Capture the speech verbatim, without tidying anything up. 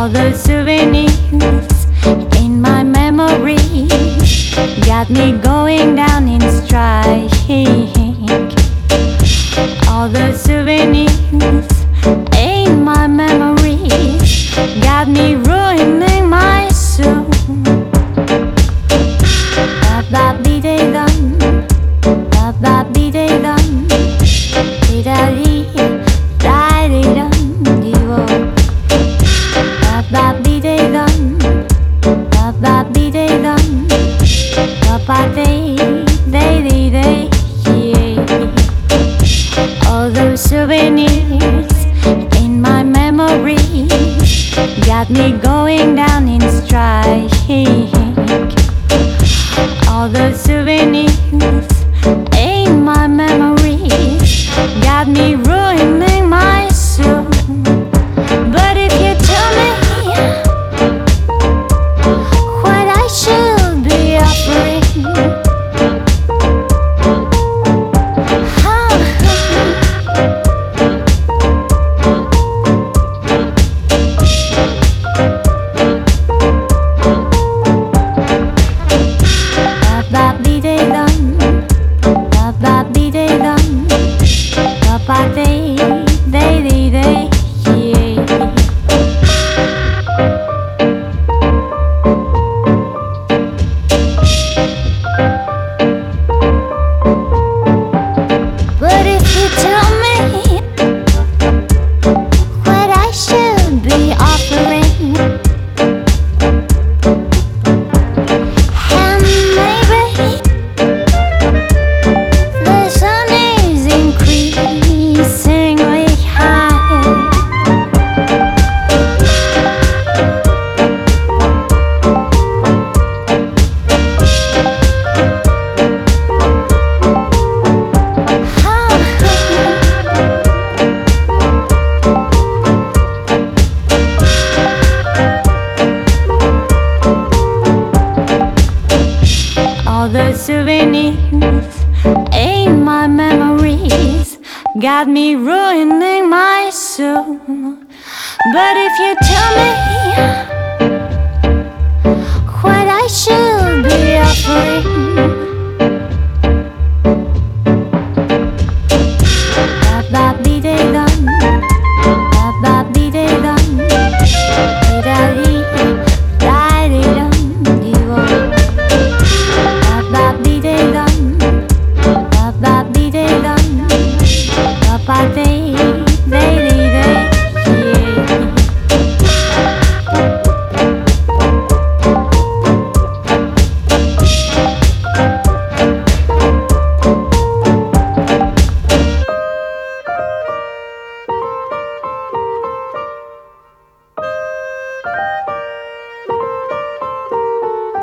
All the souvenirs in my memory got me going down in strike. All the souvenirs in my memory got me ruining my soul. Ba ba be day dum, ba ba be day dum, di da di da di dum di wo. Ba ba be day dum, ba ba be day dum, ba ba day day day day. All those souvenirs in my memory got me going down in strike. All the souvenirs in my memory got me ruining my soul. But if you tell me what I should be offering, they, they, they, they, yeah. But if you tell me what I should be offering, and maybe the sun is increasing. All the souvenirs in my memories got me ruining my soul. But if you tell me what I should be offering,